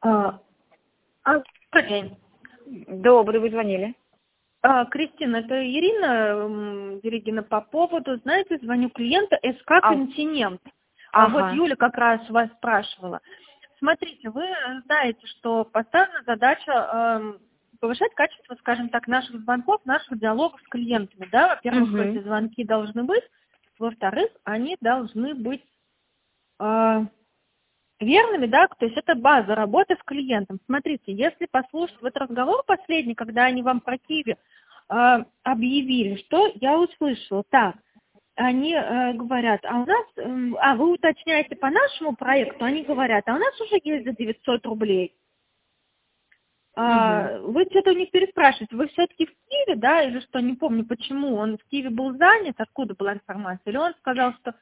Добрый день. Добрый, вы звонили. Кристина, это Ирина Дерегина по поводу, знаете, звоню клиента СК «Континент». Вот Юля как раз вас спрашивала. Смотрите, вы знаете, что поставлена задача повышать качество, скажем так, наших звонков, наших диалогов с клиентами. Да? Во-первых, эти звонки должны быть. Во-вторых, они должны быть верными, да, то есть это база работы с клиентом. Смотрите, если послушать вот разговор последний, когда они вам про Киви объявили, что я услышала, так, они говорят, а у нас, вы уточняете по нашему проекту, они говорят, а у нас уже есть за 900 рублей. Вы что-то у них переспрашиваете, вы все-таки в Киеве, да, или что, не помню, почему, он в Киеве был занят, откуда была информация, или он сказал, что...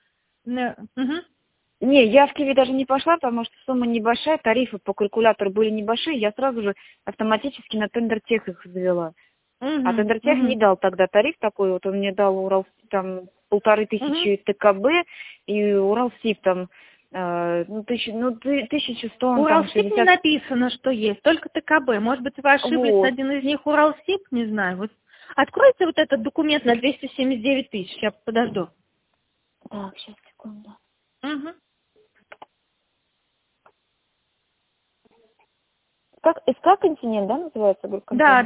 Не, я в Киеве даже не пошла, потому что сумма небольшая, тарифы по калькулятору были небольшие, я сразу же автоматически на Тендертех их завела. А Тендертех не дал тогда тариф такой, вот он мне дал Урал, там 1500 ТКБ и Уралсиб там 1100. Уралсиб не написано, что есть, только ТКБ. Может быть, вы ошиблись, вот. Один из них Уралсиб, не знаю. Вот. Откройте вот этот документ на 279 тысяч, я подожду. Так, сейчас, секунду. Как СК «Континент», да, называется группа? Да.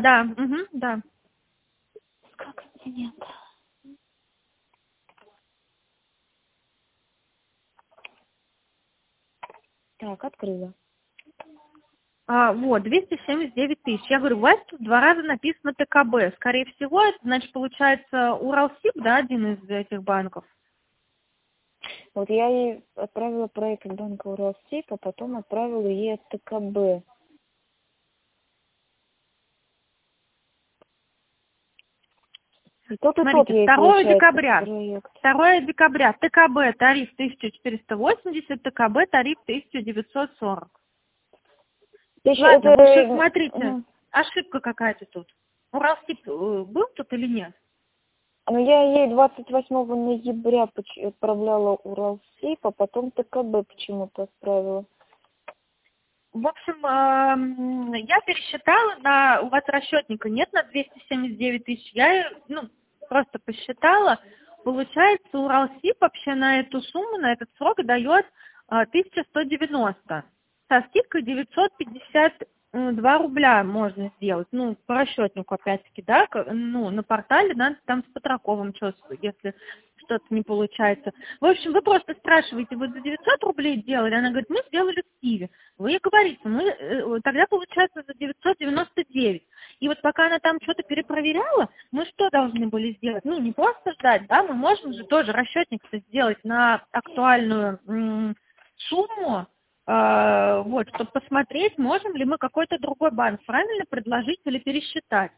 СК «Континент». Так, открыла. Вот, 279 тысяч. Я говорю, у вас тут 2 раза написано ТКБ. Скорее всего, это, значит, получается Уралсиб, да, один из этих банков? Вот я ей отправила проект банка Уралсиб, а потом отправила ей от ТКБ. Смотрите, 2 декабря. 2 декабря. ТКБ тариф 1480, ТКБ тариф 1940. Ладно, смотрите, ошибка какая-то тут. Уралсиб был тут или нет? Ну, я ей 28 ноября отправляла Уралсиб, а потом ТКБ почему-то отправила. В общем, я пересчитала, у вас расчетника нет на 279 тысяч, я просто посчитала, получается, Уралсиб вообще на эту сумму, на этот срок дает 1190, со скидкой 952 рубля можно сделать, по расчетнику опять-таки, да, на портале надо там с Петраковым, если что-то не получается. В общем, вы просто спрашиваете, вы за 900 рублей делали? Она говорит, мы сделали в Киеве. Вы ей говорите, мы тогда получается за 999. И вот пока она там что-то перепроверяла, мы что должны были сделать? Не просто ждать, да, мы можем же тоже расчетник-то сделать на актуальную сумму, вот, чтобы посмотреть, можем ли мы какой-то другой банк правильно предложить или пересчитать.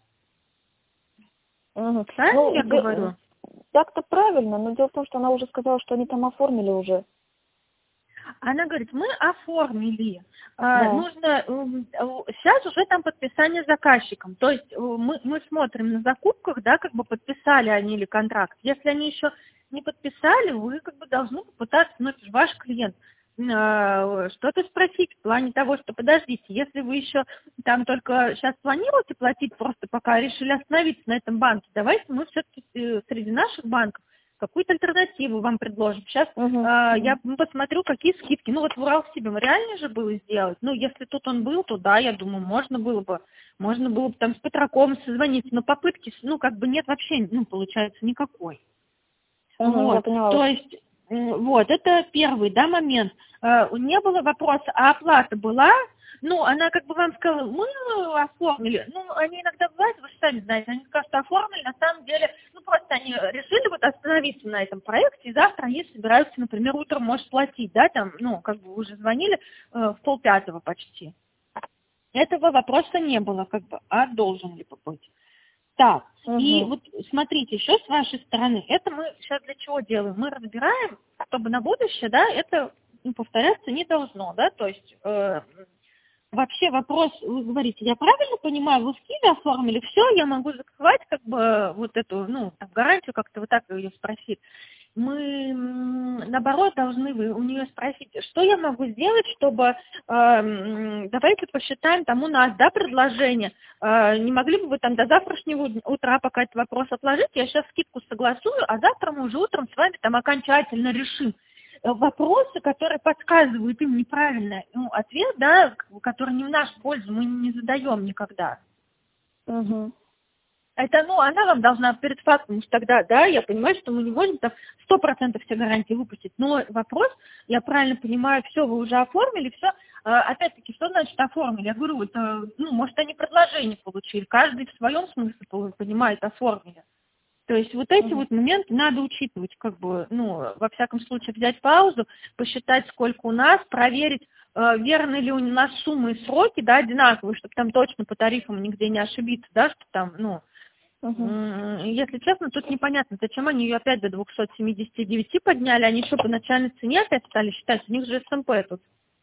Правильно я говорю? Так-то правильно, но дело в том, что она уже сказала, что они там оформили уже. Она говорит, мы оформили. Нужно сейчас уже там подписание заказчиком. То есть мы смотрим на закупках, да, как бы подписали они или контракт. Если они еще не подписали, вы как бы должны попытаться, это же ваш клиент, что-то спросить в плане того, что подождите, если вы еще там только сейчас планируете платить, просто пока решили остановиться на этом банке, давайте мы все-таки среди наших банков какую-то альтернативу вам предложим. Сейчас я посмотрю, какие скидки. Вот в Уралсибе реально же было сделать. Если тут он был, то да, я думаю, можно было бы там с Петраковым созвониться, но попытки, нет вообще, получается, никакой. Вот, то есть, это первый, да, момент. Не было вопроса, а оплата была? Она как бы вам сказала, мы оформили. Они иногда бывают, вы же сами знаете, они скажут, оформили, на самом деле, просто они решили остановиться на этом проекте, и завтра они собираются, например, утром, может, платить, да, там, как бы уже звонили в 4:30 почти. Этого вопроса не было, как бы, а должен ли быть. Так, и вот смотрите, еще с вашей стороны, это мы сейчас для чего делаем? Мы разбираем, чтобы на будущее, да, это повторяться не должно, да, то есть вообще вопрос, вы говорите, я правильно понимаю, вы в Киеве оформили, все, я могу закрывать как бы вот эту, гарантию, как-то вот так ее спросить. мы, наоборот, должны у нее спросить, что я могу сделать, чтобы, давайте посчитаем там у нас, да, предложение, не могли бы вы там до завтрашнего утра пока этот вопрос отложить, я сейчас скидку согласую, а завтра мы уже утром с вами там окончательно решим. Вопросы, которые подсказывают им неправильный ответ, да, который не в нашу пользу, мы не задаем никогда. Угу. Это, она вам должна перед фактом, потому что тогда, да, я понимаю, что мы не можем там 100% все гарантии выпустить, но вопрос, я правильно понимаю, все, вы уже оформили, все, опять-таки, что значит оформили? Я говорю, это, может, они предложение получили, каждый в своем смысле понимает, оформили. То есть вот эти вот моменты надо учитывать, как бы, во всяком случае, взять паузу, посчитать, сколько у нас, проверить, верны ли у нас суммы и сроки, да, одинаковые, чтобы там точно по тарифам нигде не ошибиться, да, что там, если честно, тут непонятно, зачем они ее опять до 279 подняли, они что, по начальной цене опять стали считать, у них же СМП тут.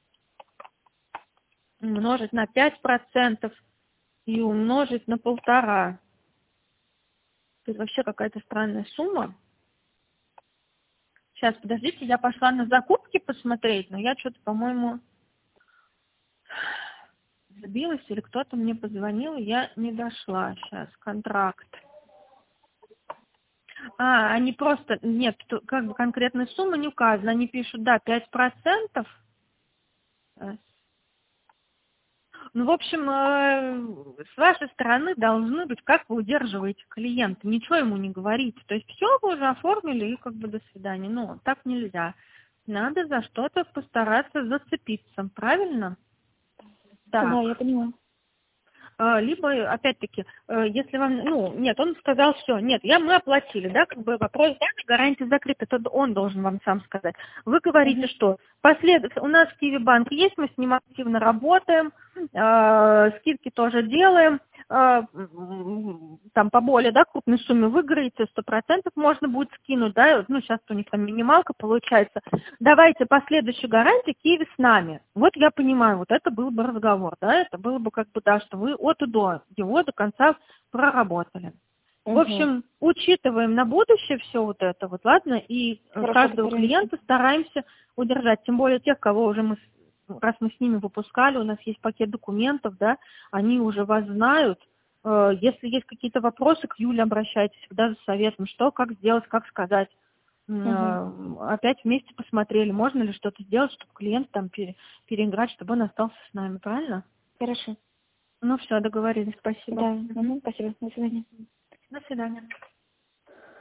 Умножить на 5% и умножить на 1,5. Это вообще какая-то странная сумма. Сейчас, подождите, я пошла на закупки посмотреть, но я что-то, по-моему, забилась, или кто-то мне позвонил, и я не дошла. Сейчас, контракт. Они просто, нет, как бы конкретная сумма не указана. Они пишут, да, 5%. В общем, с вашей стороны должны быть, как вы удерживаете клиента, ничего ему не говорите. То есть все вы уже оформили и как бы до свидания. Так нельзя. Надо за что-то постараться зацепиться, правильно? Так. Да, я поняла. Либо, опять-таки, если вам, нет, он сказал, все, нет, мы оплатили, да, как бы вопрос, да, гарантия закрыта, это он должен вам сам сказать. Вы говорите, что у нас в Киви банк есть, мы с ним активно работаем, скидки тоже делаем, там по более, да, крупной сумме выиграете, 100% можно будет скинуть, да, сейчас у них там минималка получается. Давайте последующую гарантию Киви с нами. Вот я понимаю, вот это был бы разговор, да, это было бы как бы, да, что вы от и до его до конца проработали. В общем, учитываем на будущее все вот это, вот, ладно, и каждого клиента стараемся удержать, тем более тех, кого уже раз мы с ними выпускали, у нас есть пакет документов, да, они уже вас знают. Если есть какие-то вопросы, к Юле обращайтесь всегда за советом, что, как сделать, как сказать. Опять вместе посмотрели, можно ли что-то сделать, чтобы клиент там переиграть, чтобы он остался с нами, правильно? Хорошо. Все, договорились, спасибо. Да, спасибо, до свидания. До свидания.